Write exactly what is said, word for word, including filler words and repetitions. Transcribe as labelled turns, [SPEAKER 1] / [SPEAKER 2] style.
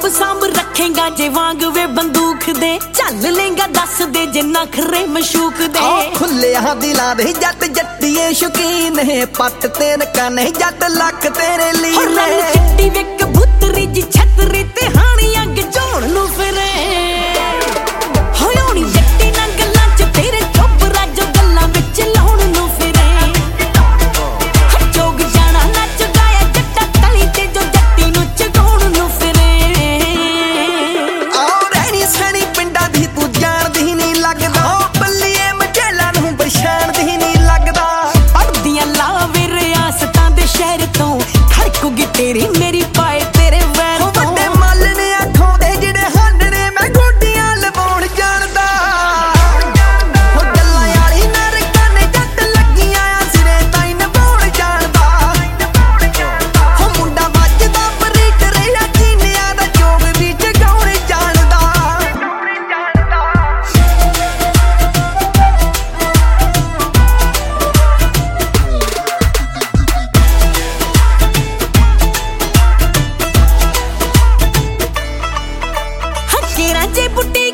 [SPEAKER 1] ਅੰਬ ਸਾਂਭ ਰੱਖੇਗਾ ਜੇ ਵਾਂਗ ਵੇ ਬੰਦੂਕ ਦੇ ਚੱਲ ਲੇਗਾ ਦੱਸ ਦੇ ਜੇ ਨਖਰੇ ਮਸ਼ੂਕ ਦੇ
[SPEAKER 2] ਖੁੱਲਿਆ ਦਿਲਾਂ ਦੇ ਜੱਟ ਜੱਟੀਏ ਸ਼ੌਕੀਨ ਹੈ ਪੱਟ ਤੇ ਨਕਾਨੇ ਜੱਟ ਲੱਕ ਤੇਰੇ ਲਈ
[SPEAKER 1] ਨੇ ਚਿੱਟੀ ਵੇ ਕਬੂਤਰੀ ਜੀ ਛਤਰੀ ਤੇ ਹਾਣੀ ਅੱਗ ਝੋਣ ਨੂੰ ਫਿਰੇ ਹੋਏ ਹੋਣੀ ਜੱਟੀ ਨਾਲ ਗੱਲਾਂ ਚ ਤੇਰੇ ਚੁੱਪ ਰਾਜ ਗੱਲਾਂ ਵਿੱਚ ਲਾਉਣ ਨੂੰ ਫਿਰੇ ਜੋਗ ਜਾਣਾ ਨੱਚ ਗਾਇਆ ਜੱਟਾ ਤਲੀ ਤੇ ਜੋ ਜੱਟੀ ਨੂੰ ਚਗਾਉਣ ਨੂੰ ਫਿਰੇ
[SPEAKER 2] ਆਉ ਰਹਿਣੀ ਸਣੀ ਪਿੰਡਾਂ ਦੀ ਤੂੰ ਜਾਣਦੀ ਨਹੀਂ ਲੱਗਦਾ ਬੱਲੀਏ ਮਝੇਲਾਂ ਨੂੰ ਪਛਾਣਦੀ ਨਹੀਂ ਲੱਗਦਾ
[SPEAKER 1] ਪੜਦੀਆਂ ਲਾਵੇ ਰਿਆਸਤਾਂ ਦੇ ਸ਼ਹਿਰ ਤੋਂ ਖੜਕੂਗੀ ਤੇਰੀ ਮੇਰੀ ਪਾਏ ਤੇਰੇ ਵੈਰ ਤੋਂ
[SPEAKER 2] ਵੱਡੇ ਮੱਲ ਨੇ ਅੱਖੋਂ ਦੇ ਜਿਹੜੇ ਹੰਡ ਨੇ ਮੈਂ ਗੋਡੀਆਂ ਲਵਾਉਣ ਜਾਣਦਾ ਹੋ ਗੱਲਾਂ ਵਾਲੀ ਨਰਕਾਂ ਨੇ ਜੱਟ ਲੱਗੀਆਂ ਆ ਸਿਰੇ ਤਾਈਂ ਨਵਾਉਣ ਜਾਣਦਾ ਹੋ ਮੁੰਡਾ ਵੱਜਦਾ ਬਰੀਟਰ ਆ ਚੀਨਿਆਂ ਦਾ ਜੋਗ ਵੀ ਜਗਾਉਣ ਜਾਣਦਾ
[SPEAKER 1] ਹਕੇਰਾਂ ਜੇ ਬੁੱਢੇ